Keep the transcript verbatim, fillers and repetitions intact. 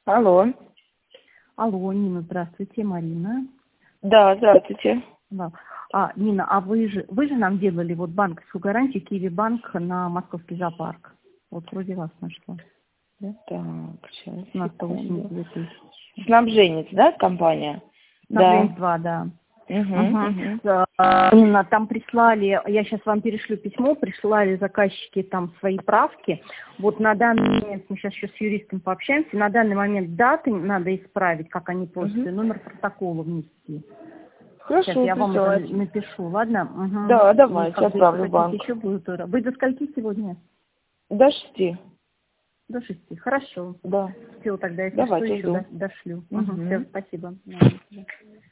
Алло. Алло, Нина, здравствуйте, Марина. Да, здравствуйте. Да. А, Нина, а вы же, вы же нам делали вот банковскую гарантию Киви Банк на Московский зоопарк. Вот вроде вас нашла. Да? Так, сейчас, На сто секунду. восемьдесят две тысячи. Снабженец, да, компания? На Да. два, да. Угу, Угу. угу. Именно там прислали, я сейчас вам перешлю письмо, прислали заказчики там свои правки. Вот на данный момент, мы сейчас еще с юристом пообщаемся, на данный момент даты надо исправить, как они просят, и Угу. номер протокола внести. Сейчас Хорошо, я вам это присылайте. напишу, ладно? Угу. Да, И давайте, как бы, если отправлю в хотите, банк. еще будет ура. Вы до скольки сегодня? До шести. До шести. Хорошо. Да. Все, тогда, если что, Давайте, еще жду. до- дошлю. Угу. Все, Угу. спасибо. Да, до свидания.